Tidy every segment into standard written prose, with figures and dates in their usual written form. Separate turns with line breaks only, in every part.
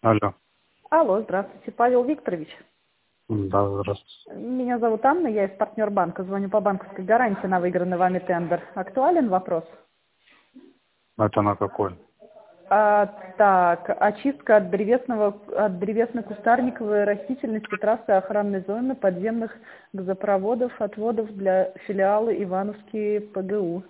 Алло.
Алло, здравствуйте, Павел Викторович.
Да, здравствуйте.
Меня зовут Анна, я из партнер банка. Звоню по банковской гарантии на выигранный вами тендер. Актуален вопрос?
Это на какой?
Так, очистка от древесно-кустарниковой растительности трассы охранной зоны подземных газопроводов, отводов для филиала Ивановский ПГУ.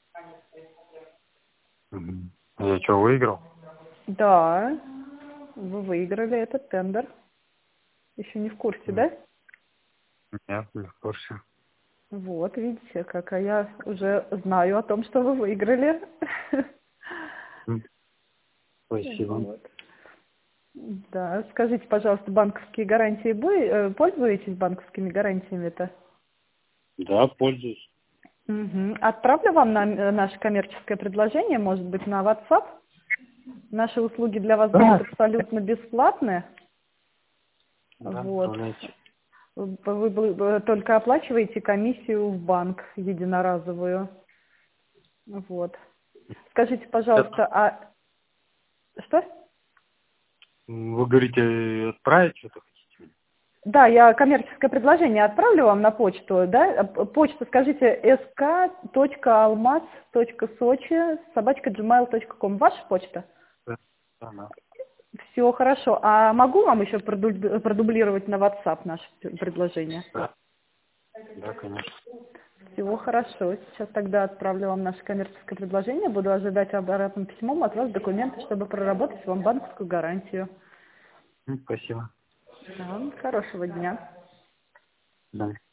Мгм. Я что, выиграл?
Да, вы выиграли этот тендер. Еще не в курсе,
М,
да?
Нет, не в курсе.
Вот, видите, как я уже знаю о том, что вы выиграли.
М, Спасибо.
Вот. Да, скажите, пожалуйста, банковские гарантии пользуетесь банковскими гарантиями-то?
Да, пользуюсь.
Угу. Отправлю вам наше коммерческое предложение, может быть, на WhatsApp. Наши услуги для вас будут
Да.
абсолютно бесплатные.
Да,
Вот.
отправляйте.
Вы только оплачиваете комиссию в банк единоразовую. Вот. Скажите, пожалуйста, что?
Вы говорите, отправить что-то хотите?
Да, я коммерческое предложение отправлю вам на почту, да? Почту скажите sk.almaz.sochi@gmail.com. Ваша почта?
Да. Да, да.
Все хорошо. А могу вам еще продублировать на WhatsApp наше предложение?
Да, да, конечно.
Всего хорошо. Сейчас тогда отправлю вам наше коммерческое предложение. Буду ожидать обратным письмом от вас документы, чтобы проработать вам банковскую гарантию.
Спасибо.
Да, хорошего дня.
Да.